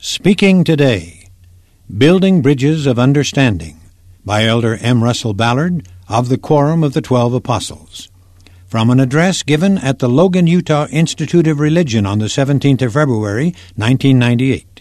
Speaking Today, Building Bridges of Understanding, by Elder M. Russell Ballard of the Quorum of the 12 Apostles. From an address given at the Logan, Utah Institute of Religion on the 17th of February, 1998.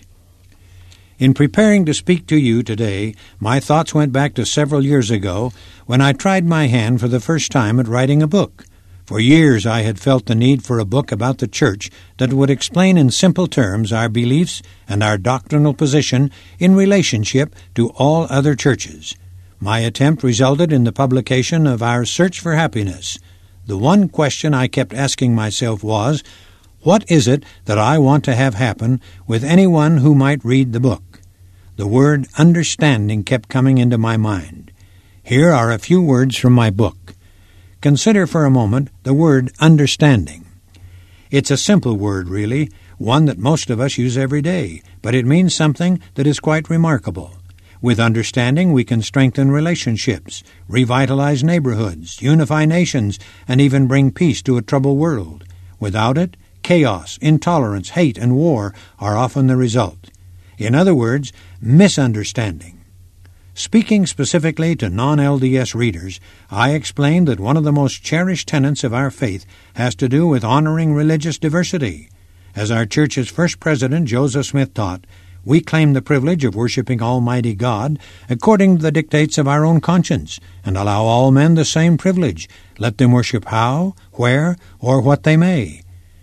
In preparing to speak to you today, my thoughts went back to several years ago when I tried my hand for the first time at writing a book. For years I had felt the need for a book about the church that would explain in simple terms our beliefs and our doctrinal position in relationship to all other churches. My attempt resulted in the publication of Our Search for Happiness. The one question I kept asking myself was, what is it that I want to have happen with anyone who might read the book? The word understanding kept coming into my mind. Here are a few words from my book. Consider for a moment the word understanding. It's a simple word, really, one that most of us use every day, but it means something that is quite remarkable. With understanding, we can strengthen relationships, revitalize neighborhoods, unify nations, and even bring peace to a troubled world. Without it, chaos, intolerance, hate, and war are often the result. In other words, misunderstanding. Speaking specifically to non-LDS readers, I explained that one of the most cherished tenets of our faith has to do with honoring religious diversity. As our church's first president, Joseph Smith, taught, we claim the privilege of worshiping Almighty God according to the dictates of our own conscience, and allow all men the same privilege. Let them worship how, where, or what they may.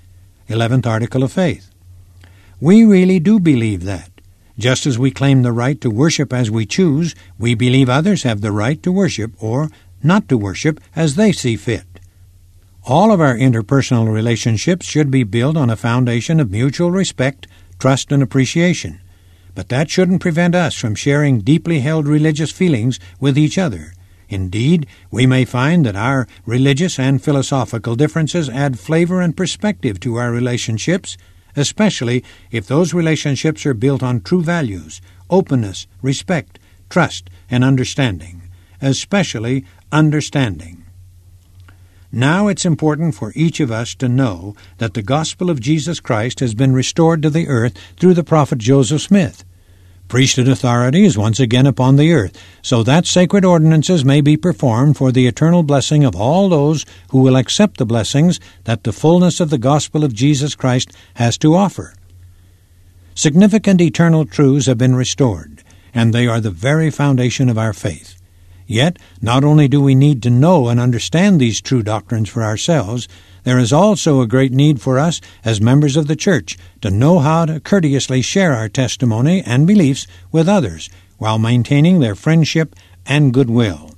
11th Article of Faith. We really do believe that. Just as we claim the right to worship as we choose, we believe others have the right to worship or not to worship as they see fit. All of our interpersonal relationships should be built on a foundation of mutual respect, trust, and appreciation. But that shouldn't prevent us from sharing deeply held religious feelings with each other. Indeed, we may find that our religious and philosophical differences add flavor and perspective to our relationships, especially if those relationships are built on true values, openness, respect, trust, and understanding, especially understanding. Now it's important for each of us to know that the gospel of Jesus Christ has been restored to the earth through the prophet Joseph Smith. Priesthood authority is once again upon the earth, so that sacred ordinances may be performed for the eternal blessing of all those who will accept the blessings that the fullness of the gospel of Jesus Christ has to offer. Significant eternal truths have been restored, and they are the very foundation of our faith. Yet, not only do we need to know and understand these true doctrines for ourselves, there is also a great need for us as members of the church to know how to courteously share our testimony and beliefs with others while maintaining their friendship and goodwill.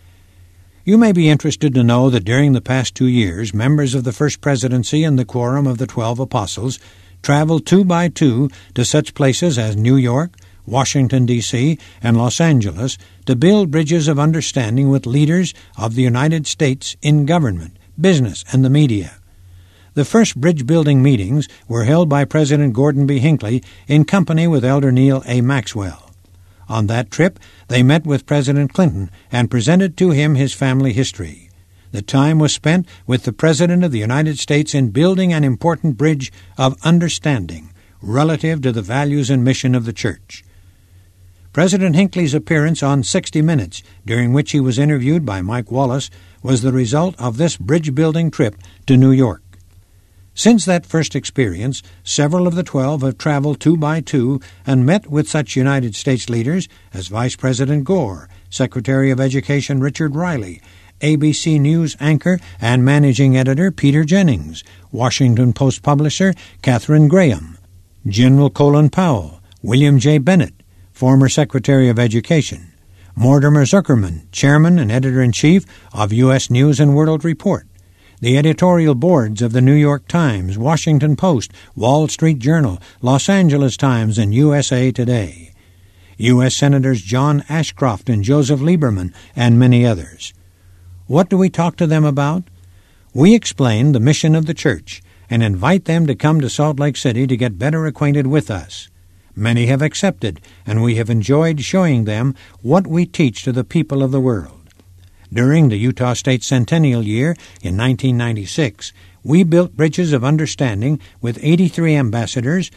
You may be interested to know that during the past 2 years, members of the First Presidency and the Quorum of the 12 Apostles traveled 2 by 2 to such places as New York, Washington, D.C., and Los Angeles to build bridges of understanding with leaders of the United States in government, business, and the media. The first bridge-building meetings were held by President Gordon B. Hinckley in company with Elder Neal A. Maxwell. On that trip, they met with President Clinton and presented to him his family history. The time was spent with the President of the United States in building an important bridge of understanding relative to the values and mission of the church. President Hinckley's appearance on 60 Minutes, during which he was interviewed by Mike Wallace, was the result of this bridge-building trip to New York. Since that first experience, several of the 12 have traveled 2 by 2 and met with such United States leaders as Vice President Gore, Secretary of Education Richard Riley, ABC News anchor and managing editor Peter Jennings, Washington Post publisher Katharine Graham, General Colin Powell, William J. Bennett, former Secretary of Education, Mortimer Zuckerman, Chairman and Editor-in-Chief of U.S. News and World Report, the editorial boards of the New York Times, Washington Post, Wall Street Journal, Los Angeles Times, and USA Today, U.S. Senators John Ashcroft and Joseph Lieberman, and many others. What do we talk to them about? We explain the mission of the church and invite them to come to Salt Lake City to get better acquainted with us. Many have accepted, and we have enjoyed showing them what we teach to the people of the world. During the Utah State Centennial Year in 1996, we built bridges of understanding with 83 ambassadors,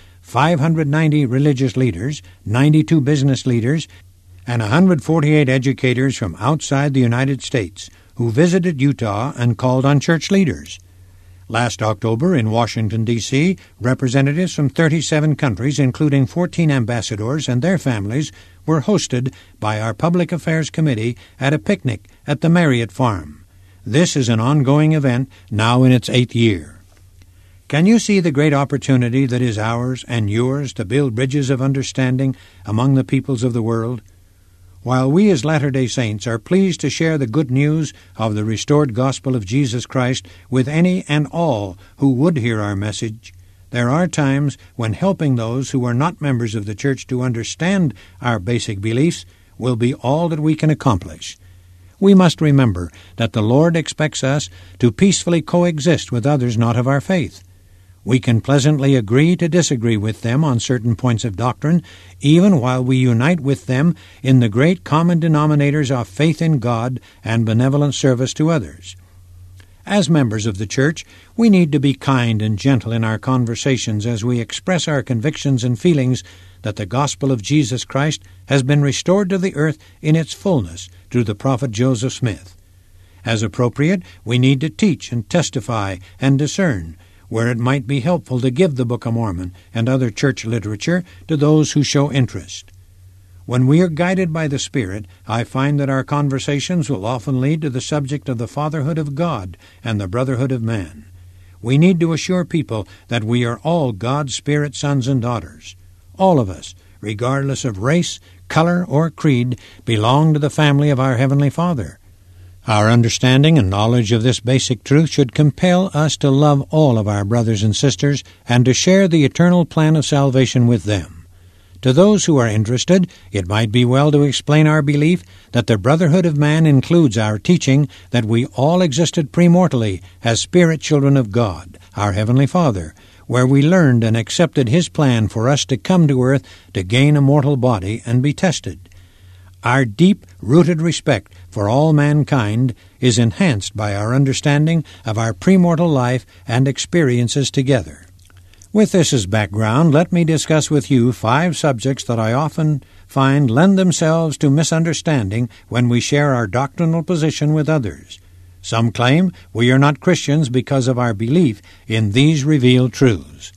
590 religious leaders, 92 business leaders, and 148 educators from outside the United States who visited Utah and called on church leaders. Last October in Washington, D.C., representatives from 37 countries, including 14 ambassadors and their families, were hosted by our Public Affairs Committee at a picnic at the Marriott Farm. This is an ongoing event, now in its 8th year. Can you see the great opportunity that is ours and yours to build bridges of understanding among the peoples of the world? While we as Latter-day Saints are pleased to share the good news of the restored gospel of Jesus Christ with any and all who would hear our message, there are times when helping those who are not members of the church to understand our basic beliefs will be all that we can accomplish. We must remember that the Lord expects us to peacefully coexist with others not of our faith. We can pleasantly agree to disagree with them on certain points of doctrine, even while we unite with them in the great common denominators of faith in God and benevolent service to others. As members of the church, we need to be kind and gentle in our conversations as we express our convictions and feelings that the gospel of Jesus Christ has been restored to the earth in its fullness through the prophet Joseph Smith. As appropriate, we need to teach and testify and discern where it might be helpful to give the Book of Mormon and other church literature to those who show interest. When we are guided by the Spirit, I find that our conversations will often lead to the subject of the fatherhood of God and the brotherhood of man. We need to assure people that we are all God's Spirit sons and daughters. All of us, regardless of race, color, or creed, belong to the family of our Heavenly Father. Our understanding and knowledge of this basic truth should compel us to love all of our brothers and sisters and to share the eternal plan of salvation with them. To those who are interested, it might be well to explain our belief that the brotherhood of man includes our teaching that we all existed premortally as spirit children of God, our Heavenly Father, where we learned and accepted His plan for us to come to earth to gain a mortal body and be tested. Our deep-rooted respect for all mankind is enhanced by our understanding of our premortal life and experiences together. With this as background, let me discuss with you 5 subjects that I often find lend themselves to misunderstanding when we share our doctrinal position with others. Some claim we are not Christians because of our belief in these revealed truths.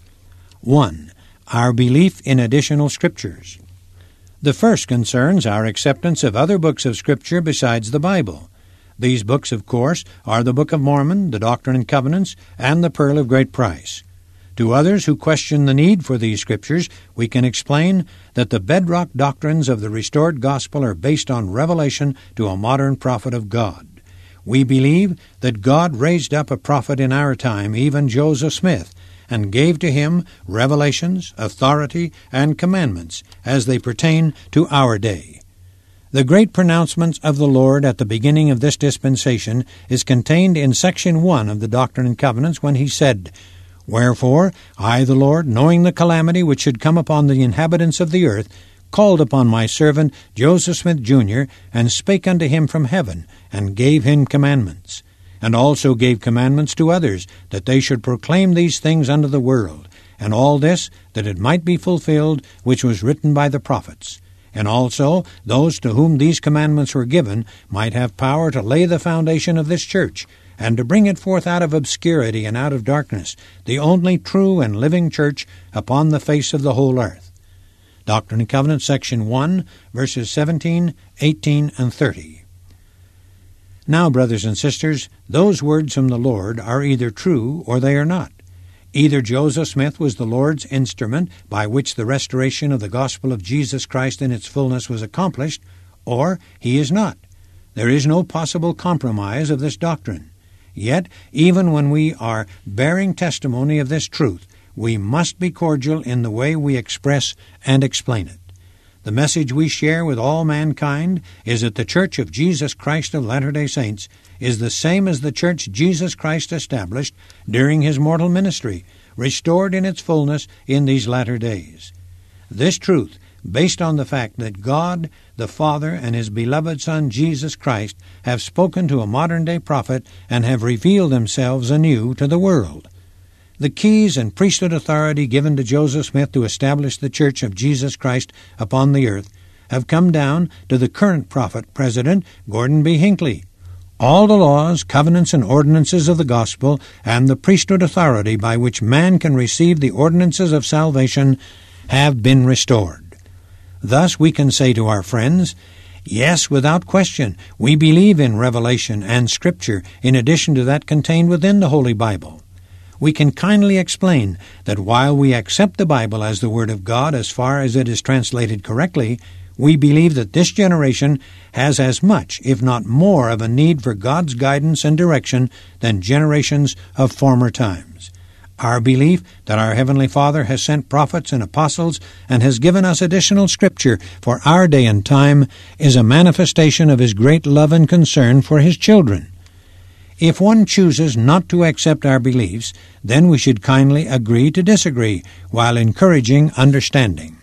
1. Our belief in additional scriptures. The first concerns our acceptance of other books of Scripture besides the Bible. These books, of course, are the Book of Mormon, the Doctrine and Covenants, and the Pearl of Great Price. To others who question the need for these Scriptures, we can explain that the bedrock doctrines of the restored gospel are based on revelation to a modern prophet of God. We believe that God raised up a prophet in our time, even Joseph Smith, and gave to him revelations, authority, and commandments as they pertain to our day. The great pronouncements of the Lord at the beginning of this dispensation is contained in section 1 of the Doctrine and Covenants when He said, "Wherefore I, the Lord, knowing the calamity which should come upon the inhabitants of the earth, called upon my servant Joseph Smith, Jr., and spake unto him from heaven, and gave him commandments. And also gave commandments to others, that they should proclaim these things unto the world, and all this, that it might be fulfilled, which was written by the prophets. And also those to whom these commandments were given might have power to lay the foundation of this church, and to bring it forth out of obscurity and out of darkness, the only true and living church upon the face of the whole earth." Doctrine and Covenants, section 1, verses 17, 18, and 30. Now, brothers and sisters, those words from the Lord are either true or they are not. Either Joseph Smith was the Lord's instrument by which the restoration of the gospel of Jesus Christ in its fullness was accomplished, or he is not. There is no possible compromise of this doctrine. Yet, even when we are bearing testimony of this truth, we must be cordial in the way we express and explain it. The message we share with all mankind is that the Church of Jesus Christ of Latter-day Saints is the same as the church Jesus Christ established during His mortal ministry, restored in its fullness in these latter days. This truth, based on the fact that God, the Father, and His beloved Son, Jesus Christ, have spoken to a modern-day prophet and have revealed themselves anew to the world. The keys and priesthood authority given to Joseph Smith to establish the Church of Jesus Christ upon the earth have come down to the current prophet, President Gordon B. Hinckley. All the laws, covenants, and ordinances of the gospel and the priesthood authority by which man can receive the ordinances of salvation have been restored. Thus we can say to our friends, yes, without question, we believe in revelation and Scripture in addition to that contained within the Holy Bible. We can kindly explain that while we accept the Bible as the Word of God as far as it is translated correctly, we believe that this generation has as much, if not more, of a need for God's guidance and direction than generations of former times. Our belief that our Heavenly Father has sent prophets and apostles and has given us additional Scripture for our day and time is a manifestation of His great love and concern for His children. If one chooses not to accept our beliefs, then we should kindly agree to disagree while encouraging understanding.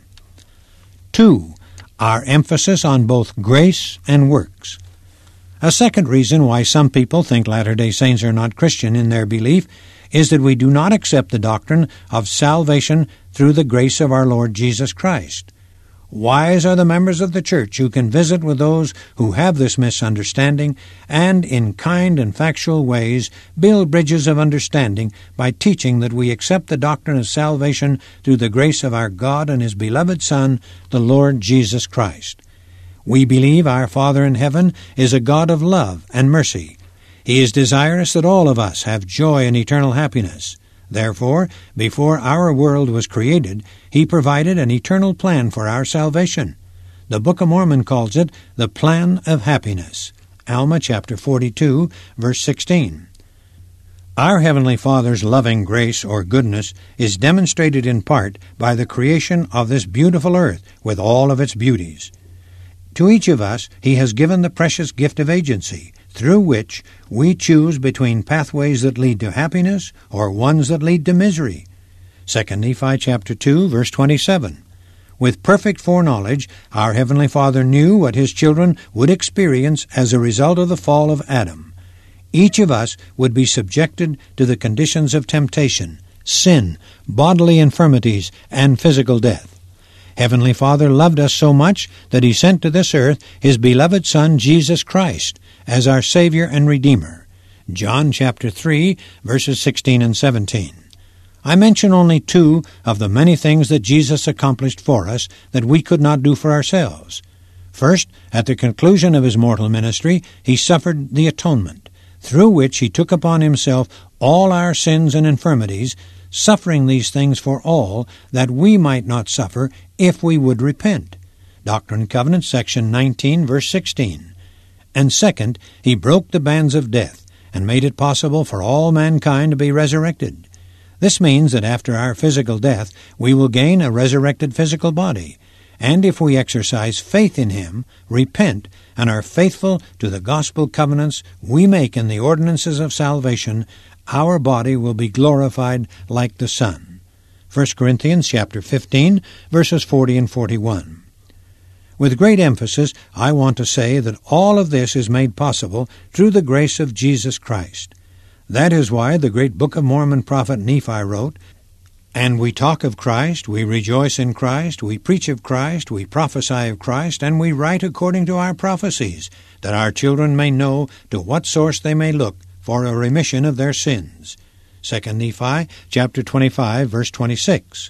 2. Our emphasis on both grace and works. A second reason why some people think Latter-day Saints are not Christian in their belief is that we do not accept the doctrine of salvation through the grace of our Lord Jesus Christ. Wise are the members of the church who can visit with those who have this misunderstanding and, in kind and factual ways, build bridges of understanding by teaching that we accept the doctrine of salvation through the grace of our God and His beloved Son, the Lord Jesus Christ. We believe our Father in heaven is a God of love and mercy. He is desirous that all of us have joy and eternal happiness. Therefore, before our world was created, He provided an eternal plan for our salvation. The Book of Mormon calls it the plan of happiness. Alma chapter 42, verse 16. Our Heavenly Father's loving grace or goodness is demonstrated in part by the creation of this beautiful earth with all of its beauties. To each of us He has given the precious gift of agency, through which we choose between pathways that lead to happiness or ones that lead to misery. 2 Nephi chapter 2, verse 27. With perfect foreknowledge, our Heavenly Father knew what His children would experience as a result of the fall of Adam. Each of us would be subjected to the conditions of temptation, sin, bodily infirmities, and physical death. Heavenly Father loved us so much that He sent to this earth His beloved Son, Jesus Christ, as our Savior and Redeemer. John chapter 3, verses 16 and 17. I mention only 2 of the many things that Jesus accomplished for us that we could not do for ourselves. First, at the conclusion of His mortal ministry, He suffered the atonement, through which He took upon Himself all our sins and infirmities, suffering these things for all, that we might not suffer if we would repent. Doctrine and Covenants, section 19, verse 16. And second, He broke the bands of death, and made it possible for all mankind to be resurrected. This means that after our physical death, we will gain a resurrected physical body, and if we exercise faith in Him, repent, and are faithful to the gospel covenants we make in the ordinances of salvation, our body will be glorified like the sun. 1 Corinthians chapter 15, verses 40 and 41. With great emphasis, I want to say that all of this is made possible through the grace of Jesus Christ. That is why the great Book of Mormon prophet Nephi wrote, "And we talk of Christ, we rejoice in Christ, we preach of Christ, we prophesy of Christ, and we write according to our prophecies, that our children may know to what source they may look for a remission of their sins." 2 Nephi chapter 25, verse 26.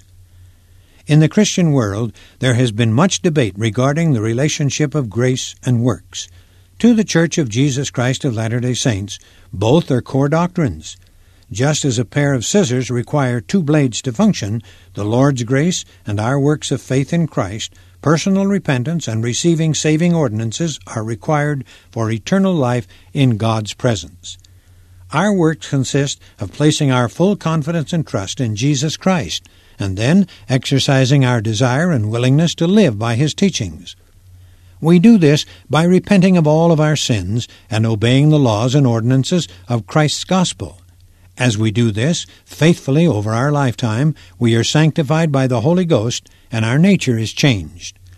In the Christian world, there has been much debate regarding the relationship of grace and works. To the Church of Jesus Christ of Latter-day Saints, both are core doctrines. Just as a pair of scissors require 2 blades to function, the Lord's grace and our works of faith in Christ, personal repentance, and receiving saving ordinances are required for eternal life in God's presence. Our works consist of placing our full confidence and trust in Jesus Christ, and then exercising our desire and willingness to live by His teachings. We do this by repenting of all of our sins and obeying the laws and ordinances of Christ's gospel. As we do this faithfully over our lifetime, we are sanctified by the Holy Ghost, and our nature is changed.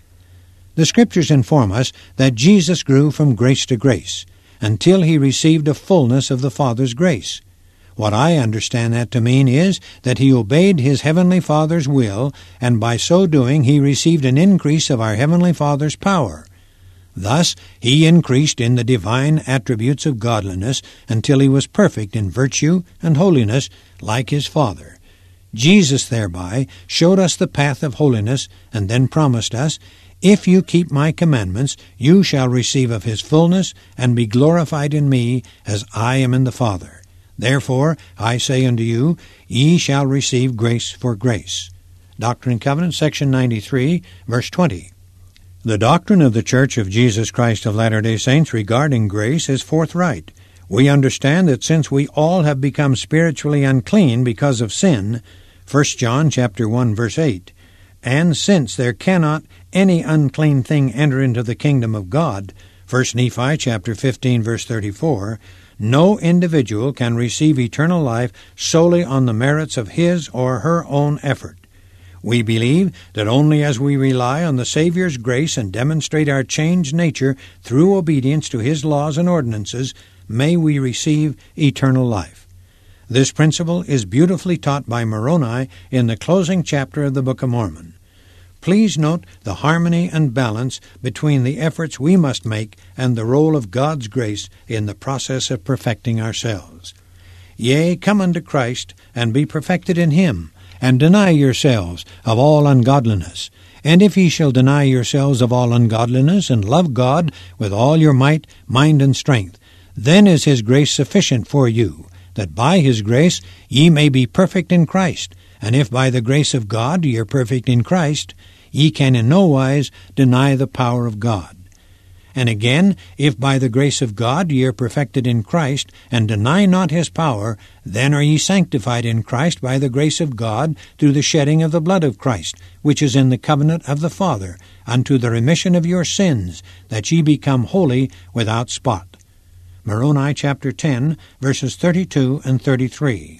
The Scriptures inform us that Jesus grew from grace to grace, until he received a fullness of the Father's grace. What I understand that to mean is that he obeyed his Heavenly Father's will, and by so doing he received an increase of our Heavenly Father's power. Thus he increased in the divine attributes of godliness until he was perfect in virtue and holiness like his Father. Jesus thereby showed us the path of holiness, and then promised us, "If you keep my commandments, you shall receive of his fullness, and be glorified in me, as I am in the Father. Therefore I say unto you, ye shall receive grace for grace." Doctrine and Covenants, section 93, verse 20. The doctrine of the Church of Jesus Christ of Latter-day Saints regarding grace is forthright. We understand that since we all have become spiritually unclean because of sin, 1 John chapter 1, verse 8, and since there cannot any unclean thing enter into the kingdom of God, 1 Nephi chapter 15, verse 34, no individual can receive eternal life solely on the merits of his or her own effort. We believe that only as we rely on the Savior's grace and demonstrate our changed nature through obedience to his laws and ordinances may we receive eternal life. This principle is beautifully taught by Moroni in the closing chapter of the Book of Mormon. Please note the harmony and balance between the efforts we must make and the role of God's grace in the process of perfecting ourselves. Yea, come unto Christ, and be perfected in him, and deny yourselves of all ungodliness. And if ye shall deny yourselves of all ungodliness, and love God with all your might, mind, and strength, then is his grace sufficient for you, that by his grace ye may be perfect in Christ. And if by the grace of God ye are perfect in Christ, ye can in no wise deny the power of God. And again, if by the grace of God ye are perfected in Christ, and deny not his power, then are ye sanctified in Christ by the grace of God through the shedding of the blood of Christ, which is in the covenant of the Father, unto the remission of your sins, that ye become holy without spot. Moroni chapter 10, verses 32 and 33.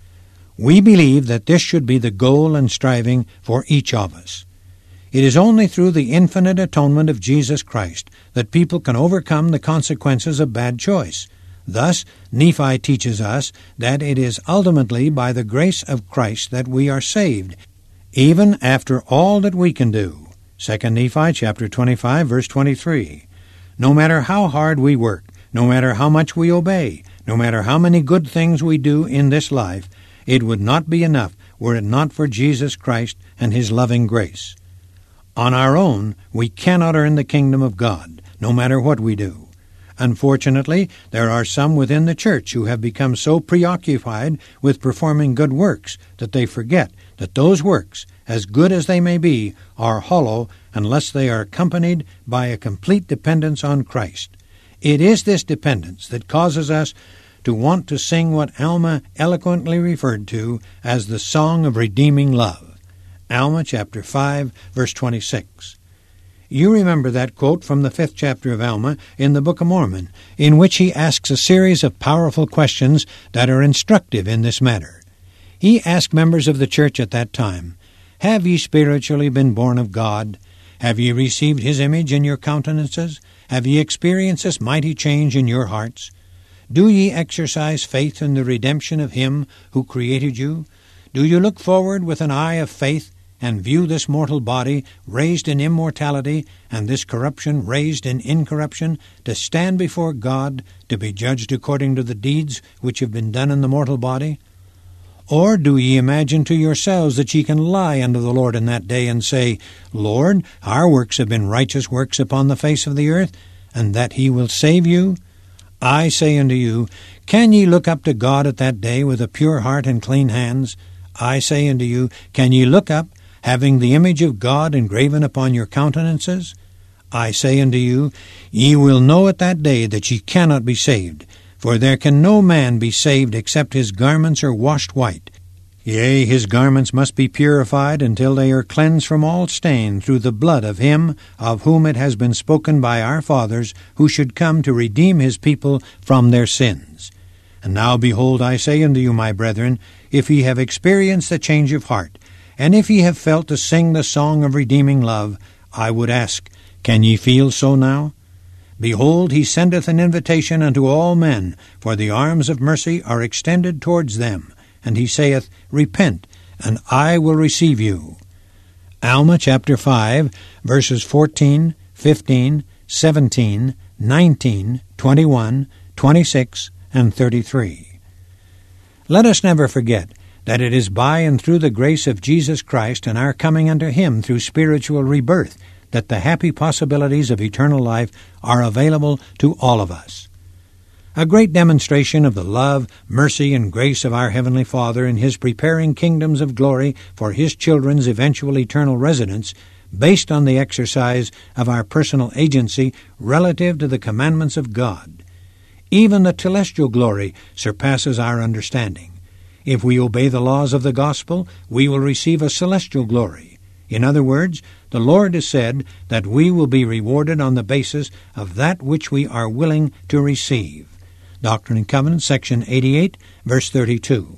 We believe that this should be the goal and striving for each of us. It is only through the infinite atonement of Jesus Christ that people can overcome the consequences of bad choice. Thus, Nephi teaches us that it is ultimately by the grace of Christ that we are saved, even after all that we can do. 2 Nephi chapter 25, verse 23. No matter how hard we work, no matter how much we obey, no matter how many good things we do in this life, it would not be enough were it not for Jesus Christ and his loving grace. On our own, we cannot earn the kingdom of God, no matter what we do. Unfortunately, there are some within the church who have become so preoccupied with performing good works that they forget that those works, as good as they may be, are hollow unless they are accompanied by a complete dependence on Christ. It is this dependence that causes us to want to sing what Alma eloquently referred to as the song of redeeming love. Alma chapter 5, verse 26. You remember that quote from the 5th chapter of Alma in the Book of Mormon, in which he asks a series of powerful questions that are instructive in this matter. He asked members of the church at that time, Have ye spiritually been born of God? Have ye received his image in your countenances? Have ye experienced this mighty change in your hearts? Do ye exercise faith in the redemption of him who created you? Do you look forward with an eye of faith and view this mortal body raised in immortality and this corruption raised in incorruption to stand before God to be judged according to the deeds which have been done in the mortal body? Or do ye imagine to yourselves that ye can lie unto the Lord in that day and say, Lord, our works have been righteous works upon the face of the earth, and that he will save you? I say unto you, can ye look up to God at that day with a pure heart and clean hands? I say unto you, can ye look up, having the image of God engraven upon your countenances? I say unto you, ye will know at that day that ye cannot be saved. For there can no man be saved except his garments are washed white. Yea, his garments must be purified until they are cleansed from all stain through the blood of him of whom it has been spoken by our fathers, who should come to redeem his people from their sins. And now, behold, I say unto you, my brethren, if ye have experienced the change of heart, and if ye have felt to sing the song of redeeming love, I would ask, Can ye feel so now? Behold, he sendeth an invitation unto all men, for the arms of mercy are extended towards them. And he saith, Repent, and I will receive you. Alma chapter 5, verses 14, 15, 17, 19, 21, 26, and 33. Let us never forget that it is by and through the grace of Jesus Christ and our coming unto him through spiritual rebirth that the happy possibilities of eternal life are available to all of us. A great demonstration of the love, mercy, and grace of our Heavenly Father in his preparing kingdoms of glory for his children's eventual eternal residence, based on the exercise of our personal agency relative to the commandments of God. Even the telestial glory surpasses our understanding. If we obey the laws of the gospel, we will receive a celestial glory. In other words, the Lord has said that we will be rewarded on the basis of that which we are willing to receive. Doctrine and Covenants, section 88, verse 32.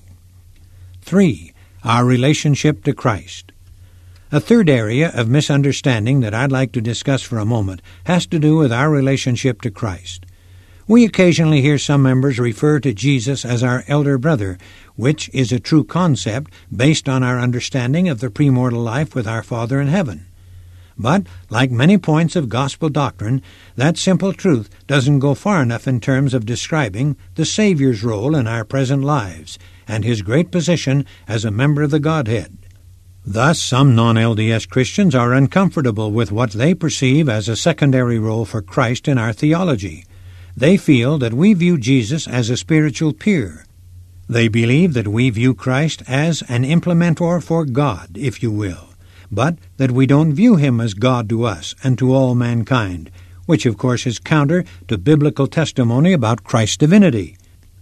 3. Our relationship to Christ. A third area of misunderstanding that I'd like to discuss for a moment has to do with our relationship to Christ. We occasionally hear some members refer to Jesus as our elder brother, which is a true concept based on our understanding of the premortal life with our Father in heaven. But, like many points of gospel doctrine, that simple truth doesn't go far enough in terms of describing the Savior's role in our present lives and his great position as a member of the Godhead. Thus, some non-LDS Christians are uncomfortable with what they perceive as a secondary role for Christ in our theology. They feel that we view Jesus as a spiritual peer. They believe that we view Christ as an implementor for God, if you will, but that we don't view him as God to us and to all mankind, which of course is counter to biblical testimony about Christ's divinity.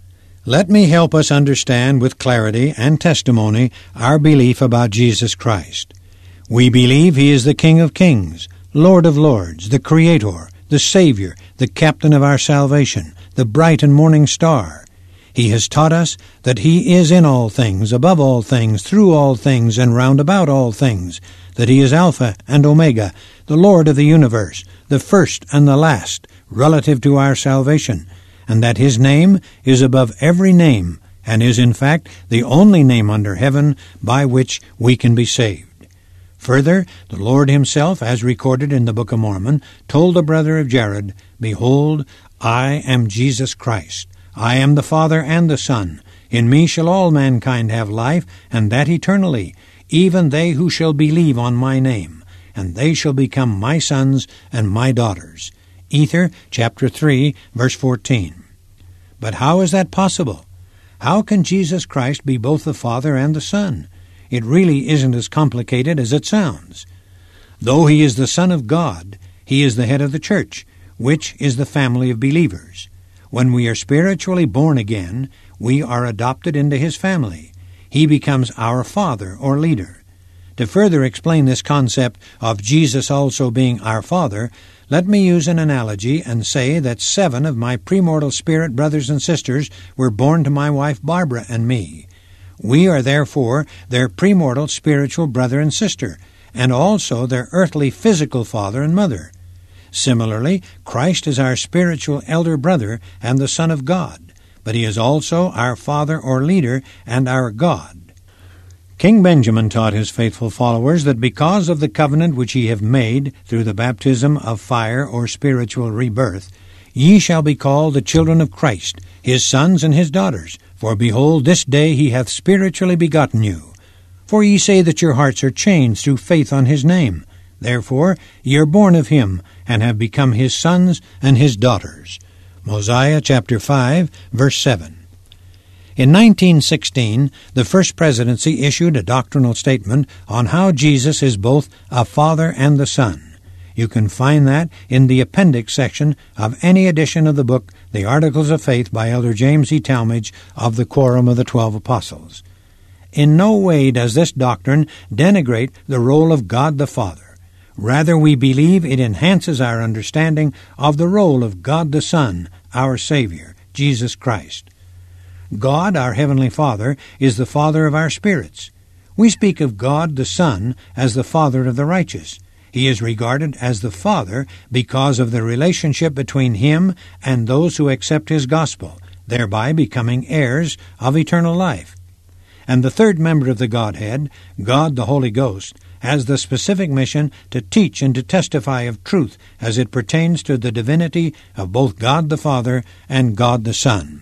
Let me help us understand with clarity and testimony our belief about Jesus Christ. We believe he is the King of Kings, Lord of Lords, the Creator, the Savior, the Captain of our salvation, the bright and morning star. He has taught us that he is in all things, above all things, through all things, and round about all things, that he is Alpha and Omega, the Lord of the universe, the first and the last, relative to our salvation, and that his name is above every name, and is in fact the only name under heaven by which we can be saved. Further, the Lord himself, as recorded in the Book of Mormon, told the brother of Jared, Behold, I am Jesus Christ. I am the Father and the Son. In me shall all mankind have life, and that eternally, even they who shall believe on my name, and they shall become my sons and my daughters. Ether, chapter 3, verse 14. But how is that possible? How can Jesus Christ be both the Father and the Son? It really isn't as complicated as it sounds. Though he is the Son of God, he is the head of the church, which is the family of believers. When we are spiritually born again, we are adopted into his family. He becomes our father or leader. To further explain this concept of Jesus also being our Father, let me use an analogy and say that 7 of my premortal spirit brothers and sisters were born to my wife Barbara and me. We are therefore their premortal spiritual brother and sister, and also their earthly physical father and mother. Similarly, Christ is our spiritual elder brother and the Son of God, but he is also our Father or leader and our God. King Benjamin taught his faithful followers that because of the covenant which ye have made through the baptism of fire or spiritual rebirth, ye shall be called the children of Christ, his sons and his daughters. For behold, this day he hath spiritually begotten you. For ye say that your hearts are changed through faith on his name. Therefore ye are born of him, and have become his sons and his daughters. Mosiah chapter 5, verse 7. In 1916, the First Presidency issued a doctrinal statement on how Jesus is both a Father and the Son. You can find that in the appendix section of any edition of the book, The Articles of Faith by Elder James E. Talmage of the Quorum of the 12 Apostles. In no way does this doctrine denigrate the role of God the Father. Rather, we believe it enhances our understanding of the role of God the Son, our Savior, Jesus Christ. God, our Heavenly Father, is the Father of our spirits. We speak of God the Son as the Father of the righteous. He is regarded as the Father because of the relationship between Him and those who accept His gospel, thereby becoming heirs of eternal life. And the third member of the Godhead, God the Holy Ghost, has the specific mission to teach and to testify of truth as it pertains to the divinity of both God the Father and God the Son.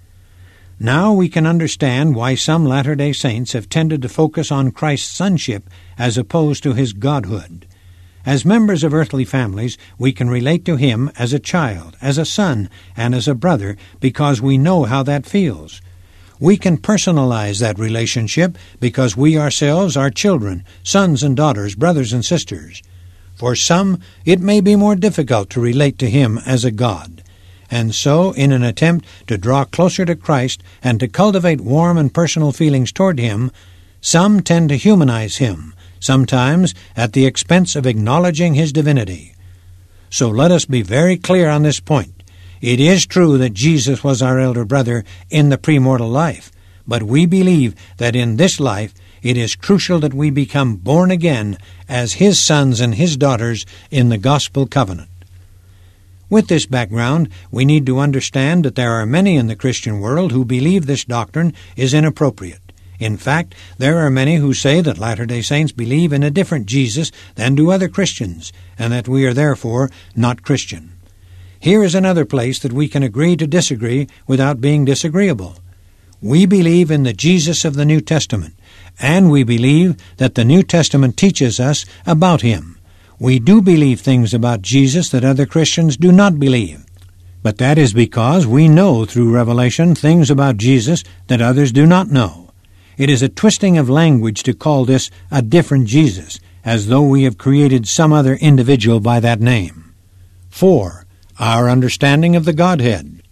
Now we can understand why some Latter-day Saints have tended to focus on Christ's sonship as opposed to His godhood. As members of earthly families, we can relate to Him as a child, as a son, and as a brother because we know how that feels. We can personalize that relationship because we ourselves are children, sons and daughters, brothers and sisters. For some, it may be more difficult to relate to Him as a God. And so, in an attempt to draw closer to Christ and to cultivate warm and personal feelings toward Him, some tend to humanize Him, sometimes at the expense of acknowledging His divinity. So let us be very clear on this point. It is true that Jesus was our elder brother in the premortal life, but we believe that in this life it is crucial that we become born again as His sons and His daughters in the gospel covenant. With this background, we need to understand that there are many in the Christian world who believe this doctrine is inappropriate. In fact, there are many who say that Latter-day Saints believe in a different Jesus than do other Christians, and that we are therefore not Christian. Here is another place that we can agree to disagree without being disagreeable. We believe in the Jesus of the New Testament, and we believe that the New Testament teaches us about Him. We do believe things about Jesus that other Christians do not believe. But that is because we know through revelation things about Jesus that others do not know. It is a twisting of language to call this a different Jesus, as though we have created some other individual by that name. 4. Our understanding of the Godhead.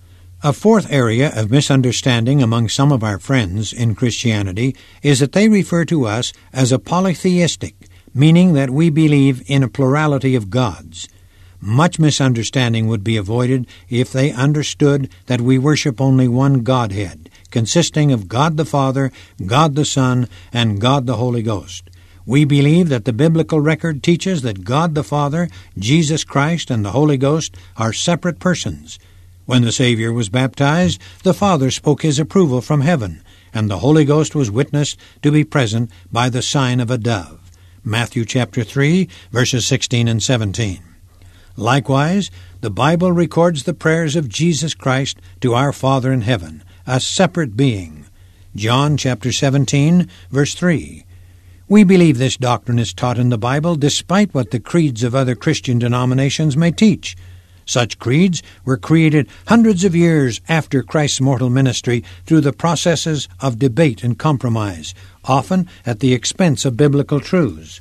A fourth area of misunderstanding among some of our friends in Christianity is that they refer to us as a polytheistic, meaning that we believe in a plurality of gods. Much misunderstanding would be avoided if they understood that we worship only one Godhead, consisting of God the Father, God the Son, and God the Holy Ghost. We believe that the biblical record teaches that God the Father, Jesus Christ, and the Holy Ghost are separate persons. When the Savior was baptized, the Father spoke His approval from heaven, and the Holy Ghost was witnessed to be present by the sign of a dove. Matthew chapter 3, verses 16 and 17. Likewise, the Bible records the prayers of Jesus Christ to our Father in heaven, a separate being. John chapter 17, verse 3. We believe this doctrine is taught in the Bible despite what the creeds of other Christian denominations may teach. Such creeds were created hundreds of years after Christ's mortal ministry through the processes of debate and compromise, often at the expense of biblical truths.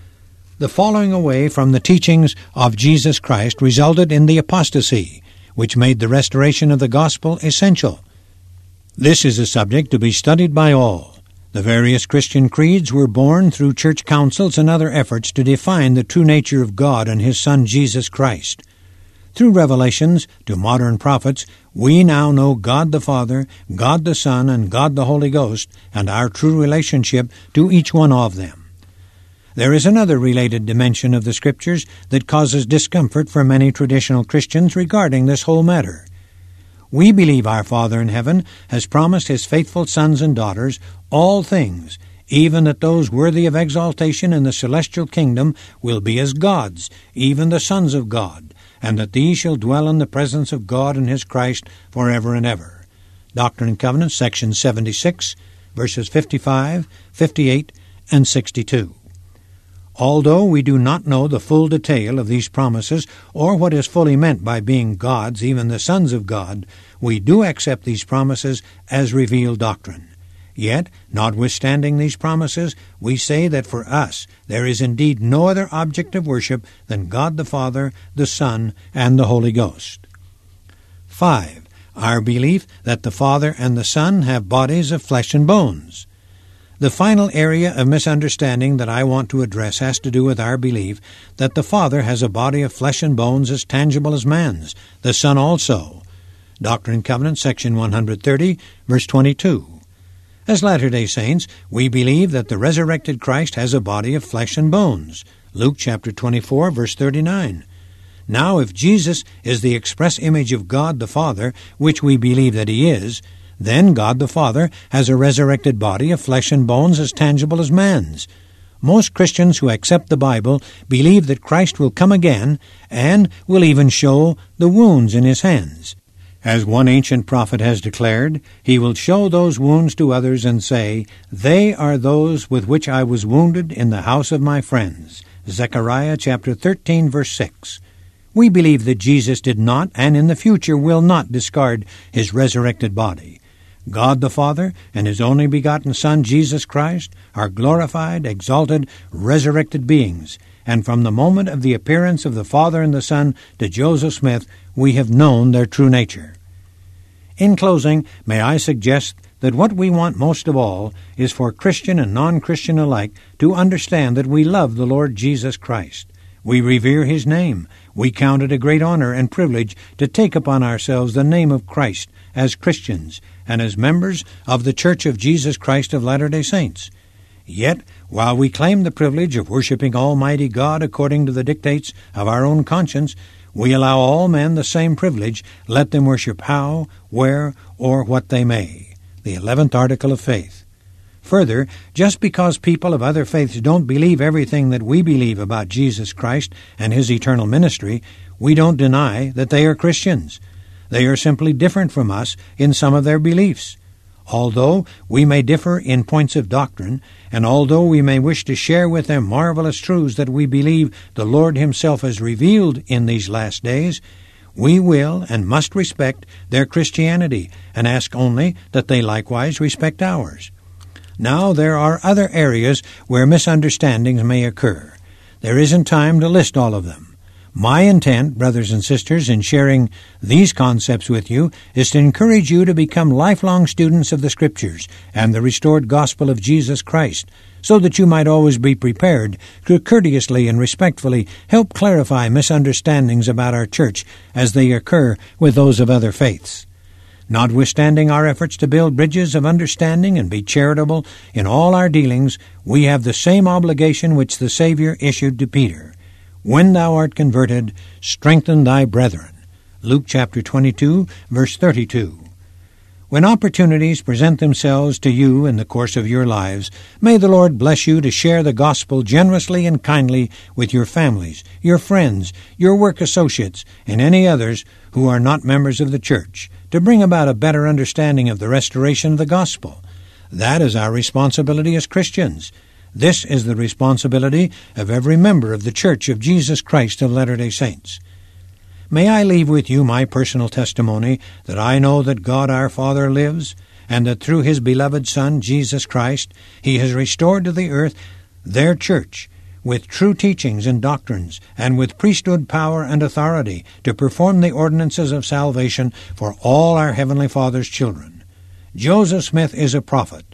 The falling away from the teachings of Jesus Christ resulted in the apostasy, which made the restoration of the gospel essential. This is a subject to be studied by all. The various Christian creeds were born through church councils and other efforts to define the true nature of God and His Son Jesus Christ. Through revelations to modern prophets, we now know God the Father, God the Son, and God the Holy Ghost, and our true relationship to each one of them. There is another related dimension of the Scriptures that causes discomfort for many traditional Christians regarding this whole matter. We believe our Father in heaven has promised His faithful sons and daughters all things, even that those worthy of exaltation in the celestial kingdom will be as gods, even the sons of God, and that these shall dwell in the presence of God and His Christ forever and ever. Doctrine and Covenants, section 76, verses 55, 58, and 62. Although we do not know the full detail of these promises or what is fully meant by being gods, even the sons of God, we do accept these promises as revealed doctrine. Yet, notwithstanding these promises, we say that for us there is indeed no other object of worship than God the Father, the Son, and the Holy Ghost. 5. Our belief that the Father and the Son have bodies of flesh and bones. The final area of misunderstanding that I want to address has to do with our belief that the Father has a body of flesh and bones as tangible as man's, the Son also. Doctrine and Covenants, section 130, verse 22. As Latter-day Saints, we believe that the resurrected Christ has a body of flesh and bones. Luke chapter 24, verse 39. Now, if Jesus is the express image of God the Father, which we believe that he is, then God the Father has a resurrected body of flesh and bones as tangible as man's. Most Christians who accept the Bible believe that Christ will come again and will even show the wounds in his hands. As one ancient prophet has declared, he will show those wounds to others and say, "They are those with which I was wounded in the house of my friends." Zechariah chapter 13, verse 6. We believe that Jesus did not, and in the future will not, discard his resurrected body. God the Father and his only begotten Son, Jesus Christ, are glorified, exalted, resurrected beings, and from the moment of the appearance of the Father and the Son to Joseph Smith, we have known their true nature. In closing, may I suggest that what we want most of all is for Christian and non-Christian alike to understand that we love the Lord Jesus Christ. We revere his name. We count it a great honor and privilege to take upon ourselves the name of Christ as Christians and as members of the Church of Jesus Christ of Latter-day Saints. Yet, while we claim the privilege of worshiping Almighty God according to the dictates of our own conscience, we allow all men the same privilege, let them worship how, where, or what they may. The 11th article of faith. Further, just because people of other faiths don't believe everything that we believe about Jesus Christ and his eternal ministry, we don't deny that they are Christians. They are simply different from us in some of their beliefs. Although we may differ in points of doctrine, and although we may wish to share with them marvelous truths that we believe the Lord himself has revealed in these last days, we will and must respect their Christianity and ask only that they likewise respect ours. Now, there are other areas where misunderstandings may occur. There isn't time to list all of them. My intent, brothers and sisters, in sharing these concepts with you is to encourage you to become lifelong students of the Scriptures and the restored gospel of Jesus Christ, so that you might always be prepared to courteously and respectfully help clarify misunderstandings about our church as they occur with those of other faiths. Notwithstanding our efforts to build bridges of understanding and be charitable in all our dealings, we have the same obligation which the Savior issued to Peter. When thou art converted, strengthen thy brethren. Luke chapter 22, verse 32. When opportunities present themselves to you in the course of your lives, may the Lord bless you to share the gospel generously and kindly with your families, your friends, your work associates, and any others who are not members of the church, to bring about a better understanding of the restoration of the gospel. That is our responsibility as Christians. This is the responsibility of every member of the Church of Jesus Christ of Latter-day Saints. May I leave with you my personal testimony that I know that God our Father lives, and that through his beloved Son, Jesus Christ, he has restored to the earth their church, with true teachings and doctrines, and with priesthood power and authority to perform the ordinances of salvation for all our Heavenly Father's children. Joseph Smith is a prophet,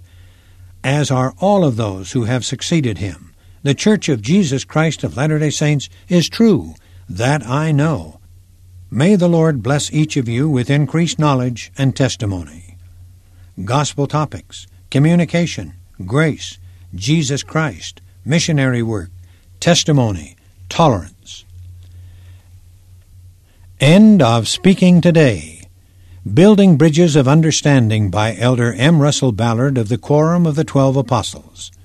as are all of those who have succeeded him. The Church of Jesus Christ of Latter-day Saints is true. That I know. May the Lord bless each of you with increased knowledge and testimony. Gospel topics: communication, grace, Jesus Christ, missionary work, testimony, tolerance. End of Speaking Today. Building Bridges of Understanding by Elder M. Russell Ballard of the Quorum of the 12 Apostles.